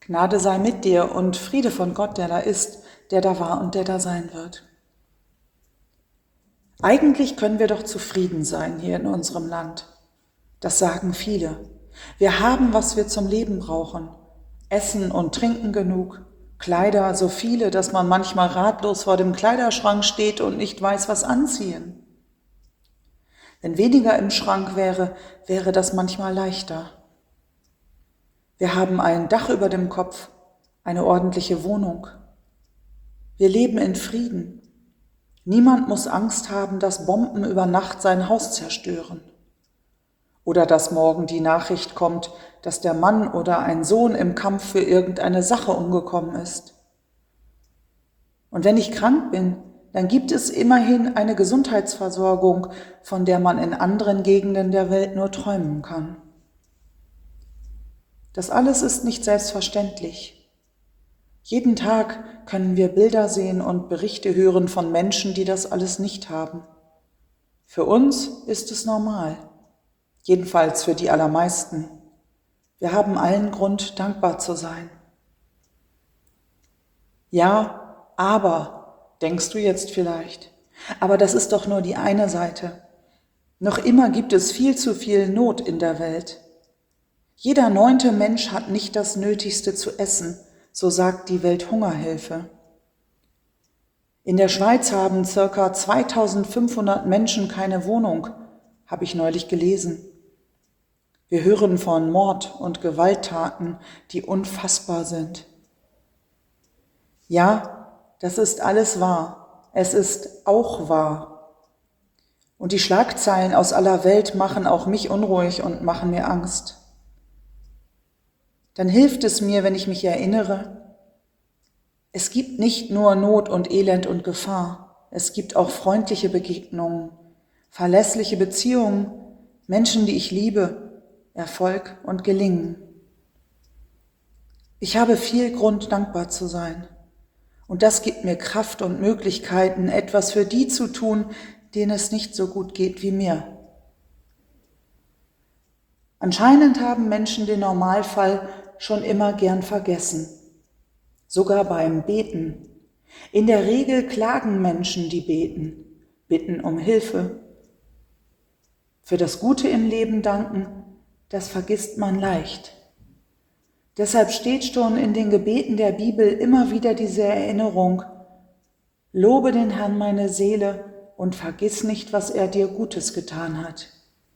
Gnade sei mit dir und Friede von Gott, der da ist, der da war und der da sein wird. Eigentlich können wir doch zufrieden sein hier in unserem Land. Das sagen viele. Wir haben, was wir zum Leben brauchen. Essen und Trinken genug, Kleider so viele, dass man manchmal ratlos vor dem Kleiderschrank steht und nicht weiß, was anziehen. Wenn weniger im Schrank wäre, wäre das manchmal leichter. Wir haben ein Dach über dem Kopf, eine ordentliche Wohnung. Wir leben in Frieden. Niemand muss Angst haben, dass Bomben über Nacht sein Haus zerstören. Oder dass morgen die Nachricht kommt, dass der Mann oder ein Sohn im Kampf für irgendeine Sache umgekommen ist. Und wenn ich krank bin, dann gibt es immerhin eine Gesundheitsversorgung, von der man in anderen Gegenden der Welt nur träumen kann. Das alles ist nicht selbstverständlich. Jeden Tag können wir Bilder sehen und Berichte hören von Menschen, die das alles nicht haben. Für uns ist es normal, jedenfalls für die allermeisten. Wir haben allen Grund, dankbar zu sein. Ja, aber, denkst du jetzt vielleicht, aber das ist doch nur die eine Seite. Noch immer gibt es viel zu viel Not in der Welt. Jeder 9. Mensch hat nicht das Nötigste zu essen, so sagt die Welthungerhilfe. In der Schweiz haben ca. 2500 Menschen keine Wohnung, habe ich neulich gelesen. Wir hören von Mord und Gewalttaten, die unfassbar sind. Ja, das ist alles wahr. Es ist auch wahr. Und die Schlagzeilen aus aller Welt machen auch mich unruhig und machen mir Angst. Dann hilft es mir, wenn ich mich erinnere, es gibt nicht nur Not und Elend und Gefahr, es gibt auch freundliche Begegnungen, verlässliche Beziehungen, Menschen, die ich liebe, Erfolg und Gelingen. Ich habe viel Grund, dankbar zu sein. Und das gibt mir Kraft und Möglichkeiten, etwas für die zu tun, denen es nicht so gut geht wie mir. Anscheinend haben Menschen den Normalfall schon immer gern vergessen, sogar beim Beten. In der Regel klagen Menschen, die beten, bitten um Hilfe. Für das Gute im Leben danken, das vergisst man leicht. Deshalb steht schon in den Gebeten der Bibel immer wieder diese Erinnerung: Lobe den Herrn meine Seele und vergiss nicht, was er dir Gutes getan hat.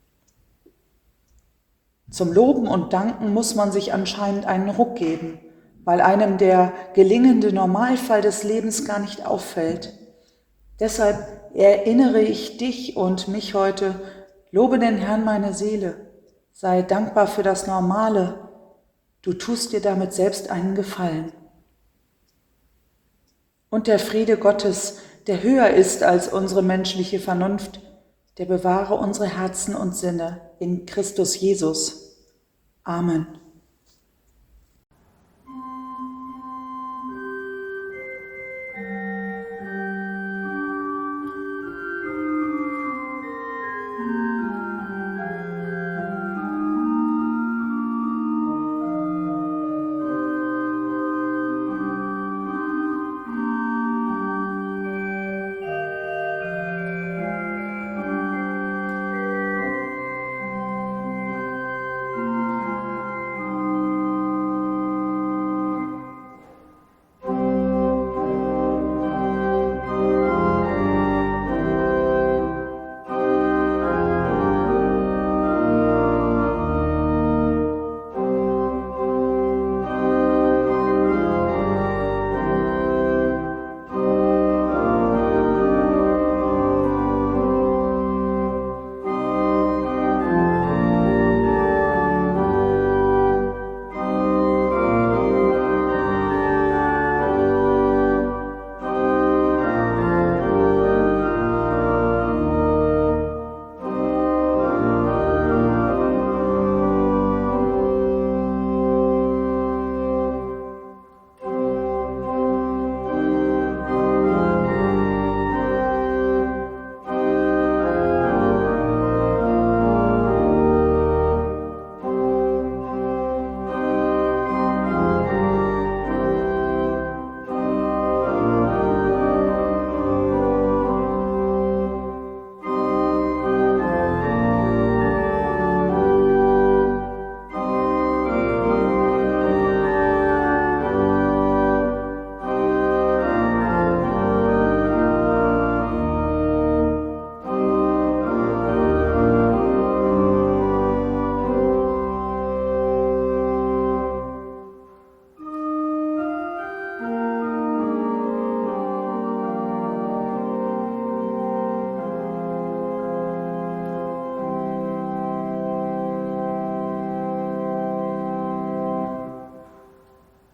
Zum Loben und Danken muss man sich anscheinend einen Ruck geben, weil einem der gelingende Normalfall des Lebens gar nicht auffällt. Deshalb erinnere ich dich und mich heute: Lobe den Herrn meine Seele, sei dankbar für das Normale, du tust dir damit selbst einen Gefallen. Und der Friede Gottes, der höher ist als unsere menschliche Vernunft, der bewahre unsere Herzen und Sinne in Christus Jesus. Amen.